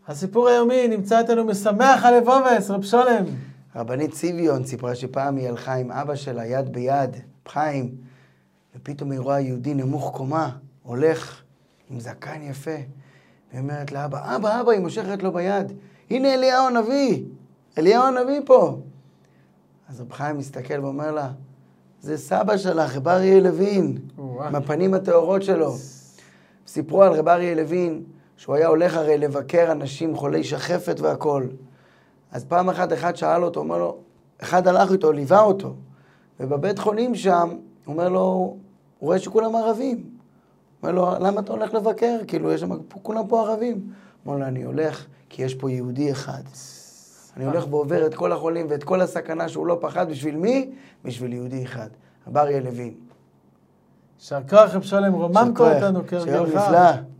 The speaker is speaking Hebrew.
הסיפור היומי נמצא איתנו משמח הלבובס, רב שולם. רבנית ציביון סיפרה שפעם היא הלכה עם אבא שלה יד ביד, חיים, ופתאום היא רואה יהודי נמוך קומה, הולך עם זקן יפה, והיא אומרת לאבא, אבא, היא מושכת לו ביד, הנה אליהו הנביא, אליהו הנביא פה. אז רב חיים מסתכל ואומר לה, זה סבא שלך, רב אריה לוין, עם הפנים הטהורות שלו. סיפרו על רב אריה לוין, שהוא היה הולך הרי לבקר אנשים חולי שחפת והכל. אז פעם אחת אחד שאל אותו, אומר לו, אחד הלך איתו, ליווה אותו, ובבית חולים שם, הוא אומר לו, הוא רואה שכולם ערבים. אומר לו, למה אתה הולך לבקר? כאילו, יש שם, כולם פה ערבים. אומר לו, אני הולך כי יש פה יהודי אחד. אני הולך ועובר את כל החולים ואת כל הסכנה שהוא לא פחד. בשביל מי? בשביל יהודי אחד. רב אריה לוין. יישר כוח, רב שולם, רוממת אותנו כהרגלך. שיום נפלא.